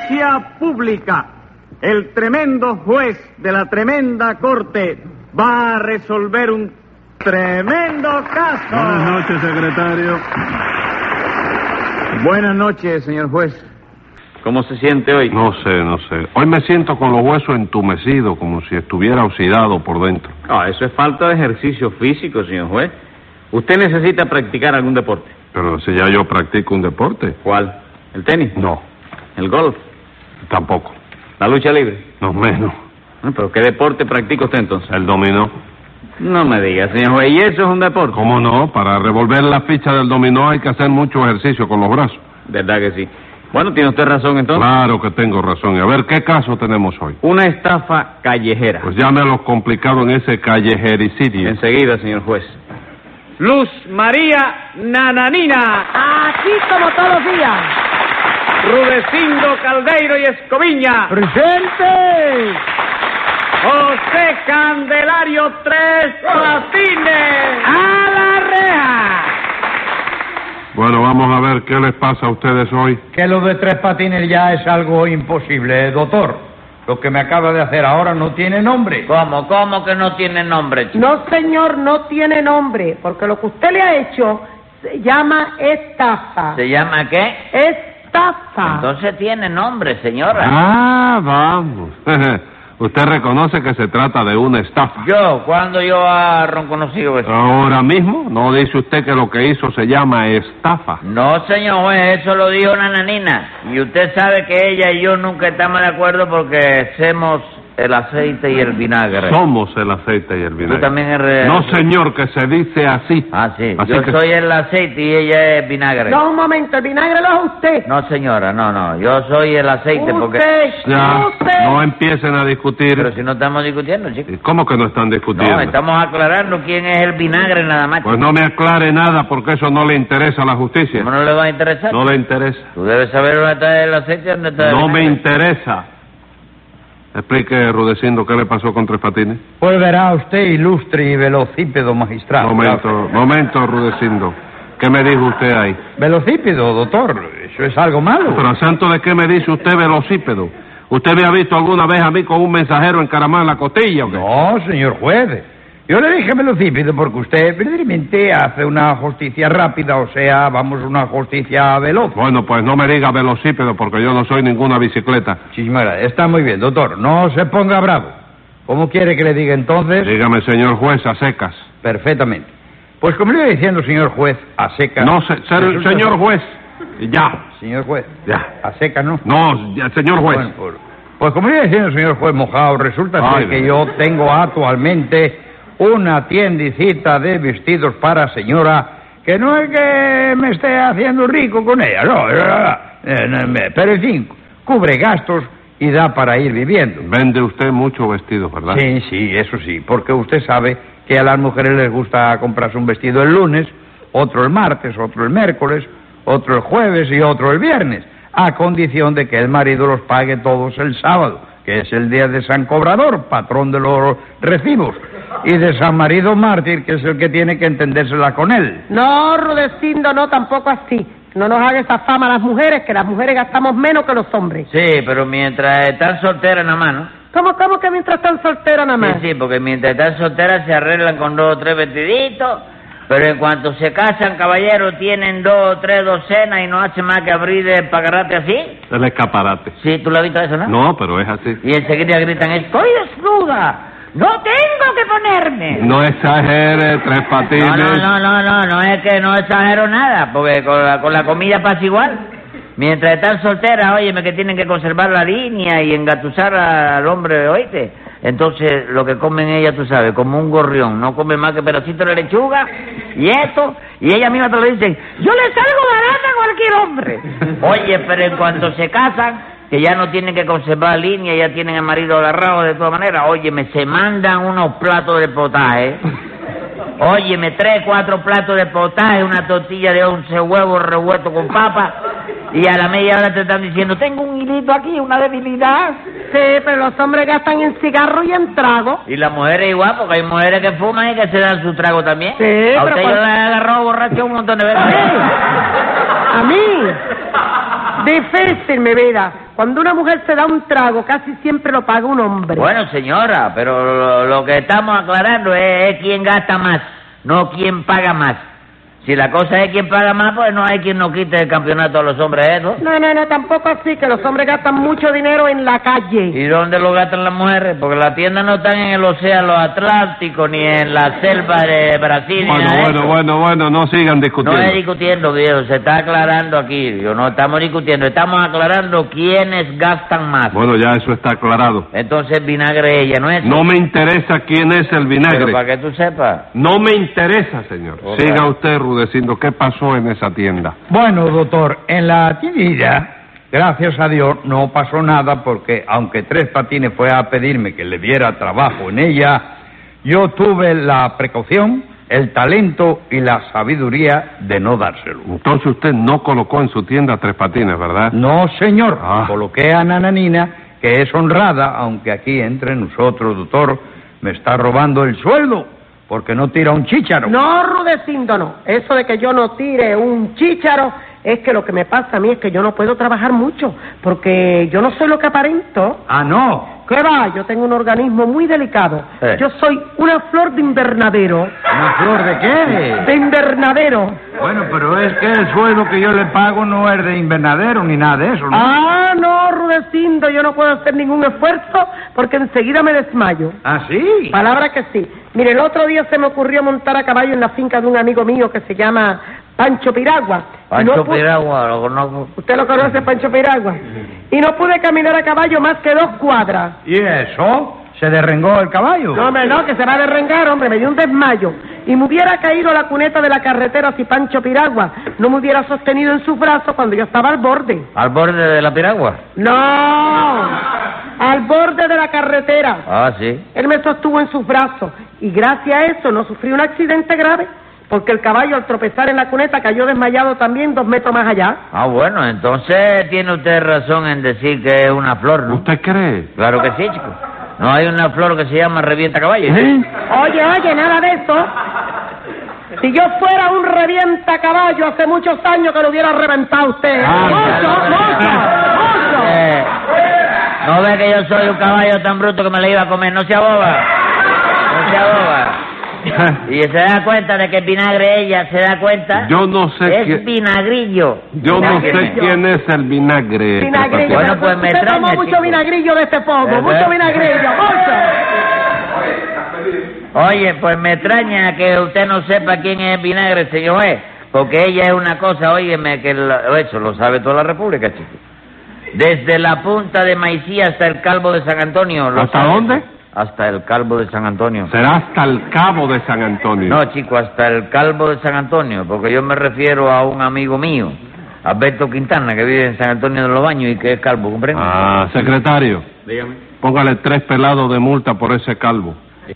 audiencia pública. El tremendo juez de la tremenda corte va a resolver un tremendo caso. Buenas noches, secretario. Buenas noches, señor juez. ¿Cómo se siente hoy? No sé. Hoy me siento con los huesos entumecidos, como si estuviera oxidado por dentro. Eso es falta de ejercicio físico, señor juez. ¿Usted necesita practicar algún deporte? Pero si ya yo practico un deporte. ¿Cuál? ¿El tenis? No. ¿El golf? Tampoco. ¿La lucha libre? No menos. ¿Pero qué deporte practica usted entonces? El dominó. No me diga, señor juez, ¿y eso es un deporte? ¿Cómo no? Para revolver la ficha del dominó hay que hacer mucho ejercicio con los brazos. ¿Verdad que sí? Bueno, tiene usted razón entonces. Claro que tengo razón. Y a ver, ¿qué caso tenemos hoy? Una estafa callejera. Pues ya me lo complicado en ese callejericidio. Enseguida, señor juez. Luz María Nananina. Aquí como todos los días. Rudecindo Caldeiro y Escoviña. ¡Presente! José Candelario Tres Patines. ¡A la reja! Bueno, vamos a ver qué les pasa a ustedes hoy. Que lo de Tres Patines ya es algo imposible, doctor. Lo que me acaba de hacer ahora no tiene nombre. ¿Cómo que no tiene nombre, chico? No, señor, no tiene nombre, porque lo que usted le ha hecho se llama estafa. ¿Se llama qué? Estafa. Entonces tiene nombre, señora. Ah, vamos. Usted reconoce que se trata de una estafa. ¿Cuándo yo he reconocido eso? Ahora mismo, ¿no dice usted que lo que hizo se llama estafa? No, señor juez, eso lo dijo Nananina. Y usted sabe que ella y yo nunca estamos de acuerdo porque hacemos el aceite y el vinagre. Somos el aceite y el vinagre. ¿Tú también eres...? No, señor, que se dice así. Ah, sí. Así Yo que... soy el aceite y ella es vinagre. No, un momento, el vinagre lo es usted. No, señora, no. Yo soy el aceite porque... Ya, usted. no empiecen a discutir. Pero si no estamos discutiendo, chico. ¿Cómo que no están discutiendo? No, estamos aclarando quién es el vinagre nada más. Pues no me aclare nada porque eso no le interesa a la justicia. ¿Cómo no le va a interesar? No le interesa. Tú debes saber dónde está el aceite y dónde está el No me vinagre. interesa. Explique, Rudecindo, ¿qué le pasó con Tres Patines? Pues verá usted, ilustre y velocípedo magistrado. Momento, Rudecindo. ¿Qué me dijo usted ahí? Velocípedo, doctor, eso es algo malo. ¿Pero a santo de qué me dice usted velocípedo? ¿Usted me ha visto alguna vez a mí con un mensajero encaramado en la costilla o qué? No, señor juez. Yo le dije velocípedo porque usted verdaderamente hace una justicia rápida, o sea, una justicia veloz. Bueno, pues no me diga velocípedo porque yo no soy ninguna bicicleta. Muchísimas gracias. Está muy bien, doctor. No se ponga bravo. ¿Cómo quiere que le diga entonces? Dígame, señor juez, a secas. Perfectamente. Pues como le iba diciendo, señor juez, a secas... No, señor juez. Ya. Señor juez. Ya. A secas, ¿no? No, ya, señor juez. Bueno, pues como le iba diciendo, señor juez mojado, resulta ser que yo tengo actualmente una tiendicita de vestidos para señora, que no es que me esté haciendo rico con ella, no, pero en fin, cubre gastos y da para ir viviendo. Vende usted muchos vestidos, ¿verdad? Sí, eso sí, porque usted sabe que a las mujeres les gusta comprarse un vestido el lunes, otro el martes, otro el miércoles, otro el jueves y otro el viernes, a condición de que el marido los pague todos el sábado, que es el día de San Cobrador, patrón de los recibos, y de San Marido Mártir, que es el que tiene que entendérsela con él. No, Rudecindo, no, tampoco así. No nos haga esa fama a las mujeres, que las mujeres gastamos menos que los hombres. Sí, pero mientras están solteras nada más, ¿no? ¿Cómo que mientras están solteras nada más? Sí, porque mientras están solteras se arreglan con 2 o 3 vestiditos, pero en cuanto se casan, caballeros, tienen 2 o 3 docenas y no hacen más que abrir el pagarate así. El escaparate. Sí, ¿tú lo has visto eso, no? No, pero es así. Y enseguida gritan, ¡estoy desnuda! ¡No tengo que ponerme! No exagere, Tres Patines. No es que no exagero nada, porque con la comida pasa igual. Mientras están solteras, óyeme, que tienen que conservar la línea y engatusar al hombre, oíste. Entonces, lo que comen ellas, tú sabes, como un gorrión, no comen más que pedacitos de lechuga y esto, y ella misma te lo dicen, yo le salgo barata a cualquier hombre. Oye, pero en cuanto se casan, que ya no tienen que conservar línea, ya tienen el marido agarrado de todas maneras, óyeme, se mandan unos platos de potaje. Óyeme, 3, 4 platos de potaje, una tortilla de 11 huevos revueltos con papa, y a la media hora te están diciendo, tengo un hilito aquí, una debilidad. Sí, pero los hombres gastan en cigarro y en trago. Y las mujeres igual, porque hay mujeres que fuman y que se dan su trago también. Sí, a usted yo le he agarrado borracho un montón de veces. A mí. Difícil, mi vida. Cuando una mujer se da un trago, casi siempre lo paga un hombre. Bueno, señora, pero lo que estamos aclarando es quién gasta más, no quién paga más. Si la cosa es quién paga más, pues no hay quien nos quite el campeonato a los hombres, ¿no? No, tampoco así, que los hombres gastan mucho dinero en la calle. ¿Y dónde lo gastan las mujeres? Porque las tiendas no están en el océano Atlántico, ni en la selva de Brasil, ni nada de eso. Bueno, no sigan discutiendo. No es discutiendo, viejo, se está aclarando aquí. No estamos discutiendo, estamos aclarando quiénes gastan más. Bueno, ya eso está aclarado. Entonces vinagre ella, ¿no es? No me interesa quién es el vinagre. Pero para que tú sepas. No me interesa, señor. Hola. Siga usted, Rudecindo, ¿qué pasó en esa tienda? Bueno, doctor, en la tiendilla, gracias a Dios, no pasó nada porque, aunque Tres Patines fue a pedirme que le diera trabajo en ella, yo tuve la precaución, el talento y la sabiduría de no dárselo. Entonces usted no colocó en su tienda Tres Patines, ¿verdad? No, señor. Ah. Coloqué a Nananina, que es honrada, aunque aquí entre nosotros, doctor, me está robando el sueldo, porque no tira un chícharo. No, Rudecindo, no. Eso de que yo no tire un chícharo es que lo que me pasa a mí es que yo no puedo trabajar mucho, porque yo no soy lo que aparento. Ah, no. ¿Qué va? Yo tengo un organismo muy delicado. Eh. Yo soy una flor de invernadero. ¿Una flor de qué? De invernadero. Bueno, pero es que el sueldo que yo le pago no es de invernadero ni nada de eso, ¿no? Ah, no, Rudecindo, yo no puedo hacer ningún esfuerzo porque enseguida me desmayo. ¿Ah, sí? Palabra que sí. Mire, el otro día se me ocurrió montar a caballo en la finca de un amigo mío que se llama Pancho Piragua. Pancho Piragua, lo conozco. ¿Usted lo conoce, Pancho Piragua? Y no pude caminar a caballo más que 2 cuadras. ¿Y eso? ¿Se derrengó el caballo? No, hombre, no, que se va a derrengar, hombre, me dio un desmayo. Y me hubiera caído a la cuneta de la carretera si Pancho Piragua no me hubiera sostenido en sus brazos cuando yo estaba al borde. ¿Al borde de la piragua? No, al borde de la carretera. Ah, sí. Él me sostuvo en sus brazos y gracias a eso no sufrí un accidente grave, porque el caballo al tropezar en la cuneta cayó desmayado también 2 metros más allá. Ah, bueno, entonces tiene usted razón en decir que es una flor, ¿no? ¿Usted cree? Claro que sí, chico. No hay una flor que se llama revienta caballo. Oye, nada de eso. Si yo fuera un revienta caballo, hace muchos años que lo hubiera reventado usted. Mucho. ¿No ve que yo soy un caballo tan bruto que me le iba a comer? No se aboba. No se aboba. Y se da cuenta de que el vinagre ella se da cuenta. Yo no sé es vinagrillo. Yo no sé quién es el vinagre. Vinagrillo. Bueno, pues me usted tomó extraña, mucho chico. vinagrillo de este pomo, mucho vinagrillo, mucho. Oye, pues me extraña que usted no sepa quién es el vinagre, señor juez, porque ella es una cosa, óyeme, que eso lo sabe toda la República, chico. Desde la punta de Maicía hasta el Calvo de San Antonio. ¿Hasta dónde? Hasta el Calvo de San Antonio. Será hasta el Cabo de San Antonio. No, chico, hasta el Calvo de San Antonio, porque yo me refiero a un amigo mío, Alberto Quintana, que vive en San Antonio de los Baños y que es calvo, ¿comprende? Ah, secretario. Dígame. Póngale 3 pelados de multa por ese calvo.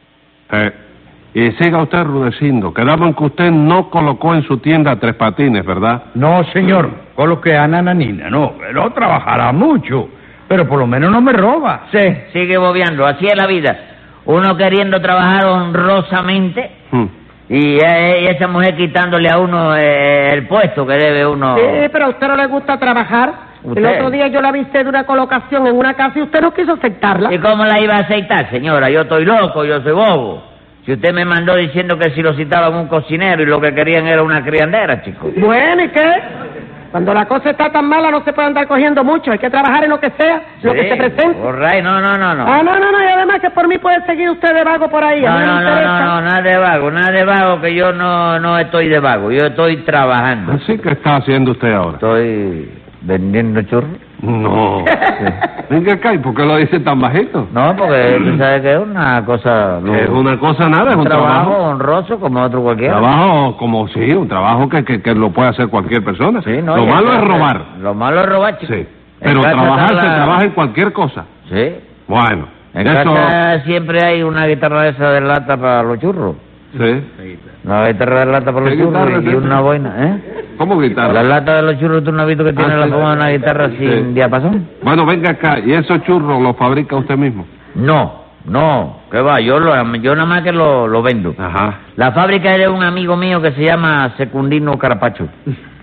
Y siga usted, Rudecindo. Quedamos en que usted no colocó en su tienda Tres Patines, ¿verdad? No, señor. Coloqué a Nananina. No, no trabajará mucho, pero por lo menos no me roba. Sí, sigue bobeando, así es la vida. Uno queriendo trabajar honrosamente y esa mujer quitándole a uno el puesto que debe uno. Sí, pero a usted no le gusta trabajar. ¿Usted? El otro día yo la avisé de una colocación en una casa y usted no quiso aceptarla. ¿Y cómo la iba a aceitar, señora? Yo estoy loco, yo soy bobo. Si usted me mandó diciendo que si lo citaban un cocinero y lo que querían era una criandera, chico. Bueno, ¿y qué? Cuando la cosa está tan mala no se puede andar cogiendo mucho. Hay que trabajar en lo que sea, lo que se presente. All right. No. Ah, no. Y además que por mí puede seguir usted de vago por ahí. A mí me interesa. No, nada de vago, que yo no estoy de vago. Yo estoy trabajando. Así que está haciendo usted ahora. Estoy vendiendo churros. No. Venga acá, ¿y por qué lo dice tan bajito? No, porque tú sabes que es una cosa... Es una cosa nada, es un trabajo. Honroso como otro cualquiera. Trabajo como sí, un trabajo que lo puede hacer cualquier persona. Sí, no, lo malo es robar. Lo malo es robar, chico. Sí. Pero trabajar se trabaja en cualquier cosa. Sí. Bueno. En casa siempre hay una guitarra esa de lata para los churros. Sí. Una guitarra de lata para los churros y una boina, ¿eh? ¿Cómo guitarra? La lata de los churros, ¿tú no has visto que tiene la forma de una guitarra sin diapasón? Bueno, venga acá, ¿y esos churros los fabrica usted mismo? No, ¿qué va? Yo nada más que lo vendo. Ajá. La fábrica es de un amigo mío que se llama Secundino Carapacho.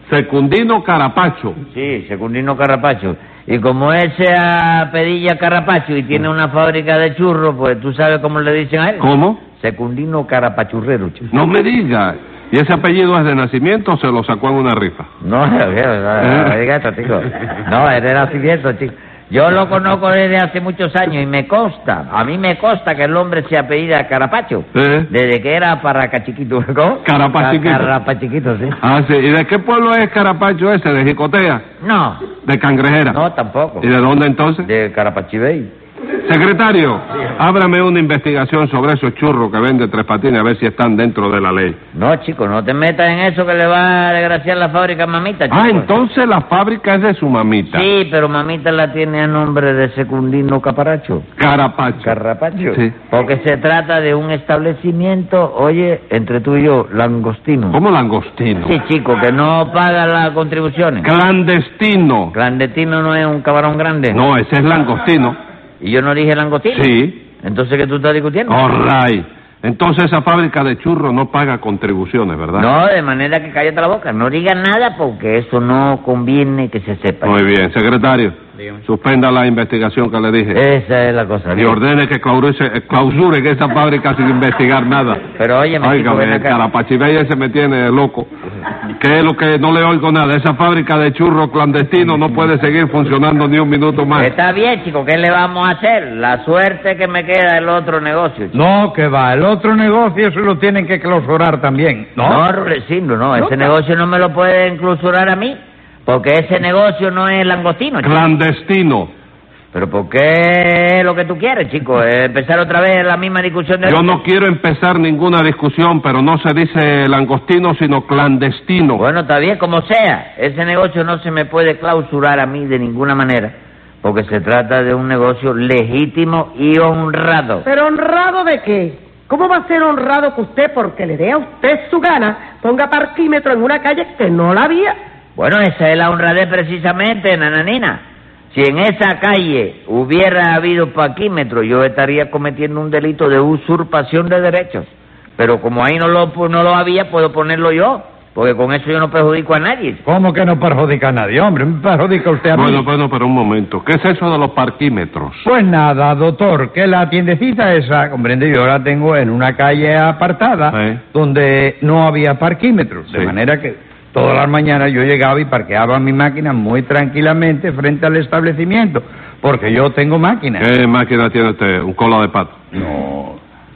Secundino Carapacho. Sí, Secundino Carrapacho. Y como él se apellida Carrapacho y tiene una fábrica de churros, pues tú sabes cómo le dicen a él. ¿Cómo? Secundino Carapachurrero, chico. No me diga. ¿Y ese apellido es de nacimiento o se lo sacó en una rifa? No, no diga esto, chico. No, es de nacimiento, chico. Yo lo conozco desde hace muchos años y me consta, a mí me consta que el hombre se apellida Carapacho. Desde que era Parracachiquito. ¿Cómo? Carapachiquito. Carapachiquito, sí. Ah, sí. ¿Y de qué pueblo es Carapacho ese? ¿De Jicotea? No. ¿De Cangrejera? No, tampoco. ¿Y de dónde entonces? De Carapachibey. Secretario, ábrame una investigación sobre esos churros que vende Tres Patines a ver si están dentro de la ley. No, chico, no te metas en eso que le va a desgraciar la fábrica a mamita, chico. Ah, entonces la fábrica es de su mamita. Sí, pero mamita la tiene a nombre de Secundino Caparacho. Carapacho. Carrapacho. Sí. Porque se trata de un establecimiento, oye, entre tú y yo, langostino. ¿Cómo langostino? Sí, chico, que no paga las contribuciones. Clandestino. Clandestino no es un camarón grande. No, ese es langostino. ¿Y yo no dije langostino? Sí. ¿Entonces qué tú estás discutiendo? All right. Entonces esa fábrica de churros no paga contribuciones, ¿verdad? No, de manera que cállate la boca. No digas nada porque eso no conviene que se sepa. Muy bien. Secretario, suspenda la investigación que le dije. Esa es la cosa. Y ordene que clausuren esa fábrica sin investigar nada. Pero oye, Óigame, el Carapachibey ese me tiene loco. ¿Qué es lo que no le oigo nada? Esa fábrica de churros clandestinos no puede seguir funcionando ni un minuto más. Está bien, chico, ¿qué le vamos a hacer? La suerte que me queda el otro negocio, chico. No, que va, el otro negocio se lo tienen que clausurar también, ¿no? No, Rudecindo, no, ese negocio no me lo pueden clausurar a mí, porque ese negocio no es langostino, chico. Clandestino. ¿Pero por qué es lo que tú quieres, chico? ¿Empezar otra vez la misma discusión de... Yo no quiero empezar ninguna discusión, pero no se dice langostino, sino clandestino. Bueno, está bien, como sea. Ese negocio no se me puede clausurar a mí de ninguna manera, porque se trata de un negocio legítimo y honrado. ¿Pero honrado de qué? ¿Cómo va a ser honrado que usted, porque le dé a usted su gana, ponga parquímetro en una calle que no la había? Bueno, esa es la honradez precisamente, nananina. Si en esa calle hubiera habido parquímetro, yo estaría cometiendo un delito de usurpación de derechos. Pero como ahí no lo había, puedo ponerlo yo, porque con eso yo no perjudico a nadie. ¿Cómo que no perjudica a nadie, hombre? ¿Me perjudica usted a mí? Bueno, pero un momento. ¿Qué es eso de los parquímetros? Pues nada, doctor, que la tiendecita esa, comprende, yo la tengo en una calle apartada, donde no había parquímetros, de manera que todas las mañanas yo llegaba y parqueaba mi máquina muy tranquilamente frente al establecimiento, porque yo tengo máquina. ¿Qué máquina tiene usted? ¿Un cola de pato? No.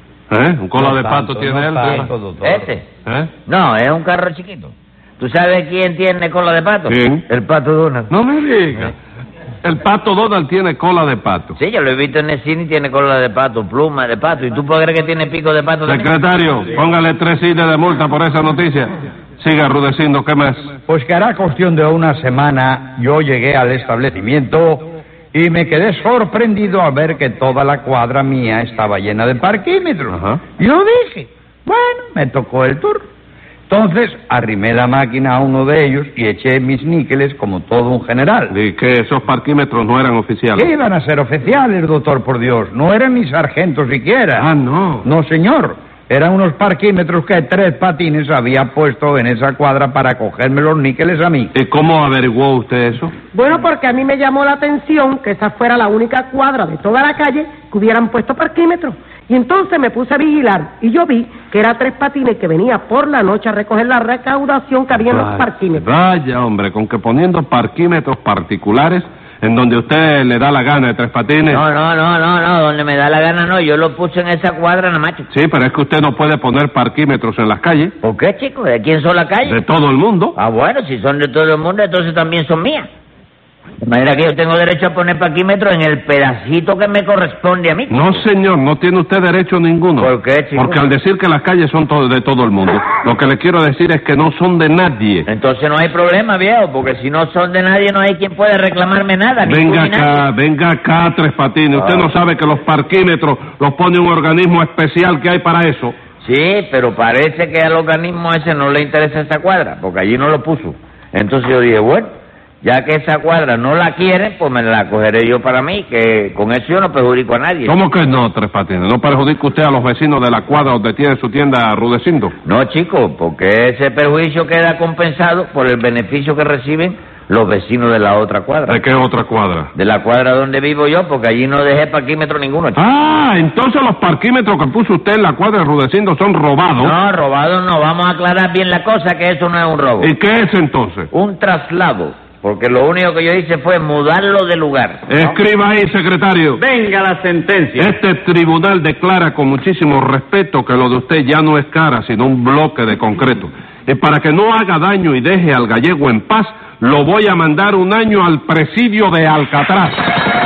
¿Un cola de pato tiene él? Doctor. ¿Este? No, es un carro chiquito. ¿Tú sabes quién tiene cola de pato? ¿Quién? El Pato Donald. No me diga. El Pato Donald tiene cola de pato. Sí, yo lo he visto en el cine y tiene cola de pato, pluma de pato. ¿Y tú puedes creer que tiene pico de pato también? Secretario, póngale 3 cines de multa por esa noticia. Siga, Rudecindo, ¿qué más? Pues que hará cuestión de una semana yo llegué al establecimiento y me quedé sorprendido al ver que toda la cuadra mía estaba llena de parquímetros. Ajá. Yo dije, bueno, me tocó el turno. Entonces arrimé la máquina a uno de ellos y eché mis níqueles como todo un general. Y que esos parquímetros no eran oficiales. ¿Qué iban a ser oficiales, doctor, por Dios? No eran mis sargentos siquiera. Ah, no. No, señor. Eran unos parquímetros que Tres Patines había puesto en esa cuadra para cogerme los níqueles a mí. ¿Y cómo averiguó usted eso? Bueno, porque a mí me llamó la atención que esa fuera la única cuadra de toda la calle que hubieran puesto parquímetros. Y entonces me puse a vigilar y yo vi que era Tres Patines que venía por la noche a recoger la recaudación que había en los parquímetros. Vaya, hombre, con que poniendo parquímetros particulares en donde usted le da la gana de Tres Patines. No, donde me da la gana no, yo lo puse en esa cuadra nada más. Sí, pero es que usted no puede poner parquímetros en las calles. ¿Por qué, chico? ¿De quién son las calles? De todo el mundo. Ah, bueno, si son de todo el mundo, entonces también son mías. De manera que yo tengo derecho a poner parquímetros en el pedacito que me corresponde a mí. No, señor, no tiene usted derecho ninguno. ¿Por qué, chico? Porque al decir que las calles son de todo el mundo, lo que le quiero decir es que no son de nadie. Entonces no hay problema, viejo, porque si no son de nadie no hay quien pueda reclamarme nada. Venga acá, Tres Patines. Usted no sabe que los parquímetros los pone un organismo especial que hay para eso. Sí, pero parece que al organismo ese no le interesa esa cuadra, porque allí no lo puso. Entonces yo dije, bueno, Ya que esa cuadra no la quieren, pues me la cogeré yo para mí, que con eso yo no perjudico a nadie. ¿Cómo que no, Tres Patines? ¿No perjudica usted a los vecinos de la cuadra donde tiene su tienda Rudecindo? No, chico, porque ese perjuicio queda compensado por el beneficio que reciben los vecinos de la otra cuadra. ¿De qué otra cuadra? De la cuadra donde vivo yo, porque allí no dejé parquímetro ninguno, chico. Ah, entonces los parquímetros que puso usted en la cuadra de Rudecindo son robados. No, robados no, vamos a aclarar bien la cosa, que eso no es un robo. ¿Y qué es entonces? Un traslado, porque lo único que yo hice fue mudarlo de lugar, ¿no? Escriba ahí, secretario. Venga la sentencia. Este tribunal declara con muchísimo respeto que lo de usted ya no es cara, sino un bloque de concreto. Y para que no haga daño y deje al gallego en paz, lo voy a mandar un año al presidio de Alcatraz.